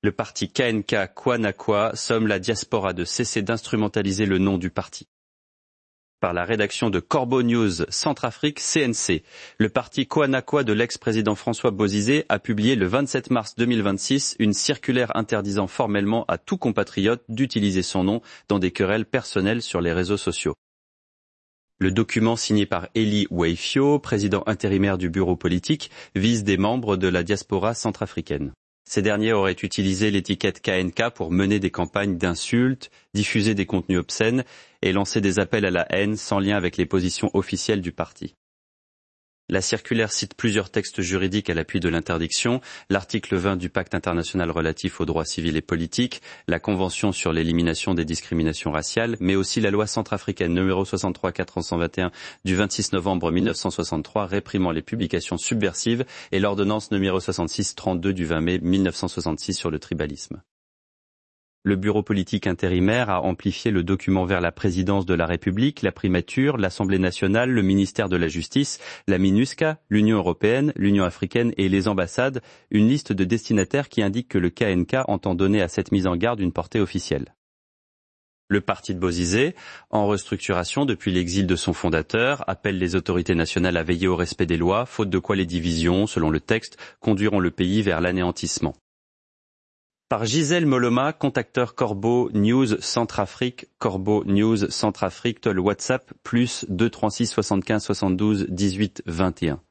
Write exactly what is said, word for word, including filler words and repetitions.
Le parti K N K Kwanakwa somme la diaspora de cesser d'instrumentaliser le nom du parti. Par la rédaction de Corbeau News Centrafrique C N C, le parti Kwanakwa de l'ex-président François Bozizé a publié le vingt-sept mars deux mille vingt-six une circulaire interdisant formellement à tout compatriote d'utiliser son nom dans des querelles personnelles sur les réseaux sociaux. Le document signé par Eli Weifio, président intérimaire du bureau politique, vise des membres de la diaspora centrafricaine. Ces derniers auraient utilisé l'étiquette K N K pour mener des campagnes d'insultes, diffuser des contenus obscènes et lancer des appels à la haine sans lien avec les positions officielles du parti. La circulaire cite plusieurs textes juridiques à l'appui de l'interdiction, l'article vingt du pacte international relatif aux droits civils et politiques, la convention sur l'élimination des discriminations raciales, mais aussi la loi centrafricaine numéro soixante-trois quatre cent vingt et un du vingt-six novembre mille neuf cent soixante-trois réprimant les publications subversives et l'ordonnance numéro soixante-six trente-deux du vingt mai mille neuf cent soixante-six sur le tribalisme. Le bureau politique intérimaire a amplifié le document vers la présidence de la République, la primature, l'Assemblée nationale, le ministère de la Justice, la MINUSCA, l'Union européenne, l'Union africaine et les ambassades, une liste de destinataires qui indique que le K N K entend donner à cette mise en garde une portée officielle. Le parti de Bozizé, en restructuration depuis l'exil de son fondateur, appelle les autorités nationales à veiller au respect des lois, faute de quoi les divisions, selon le texte, conduiront le pays vers l'anéantissement. Par Gisèle Moloma, contacteur Corbeau News Centrafrique, Corbeau News Centrafrique, toll WhatsApp, plus deux trente-six soixante-quinze soixante-douze dix-huit vingt et un.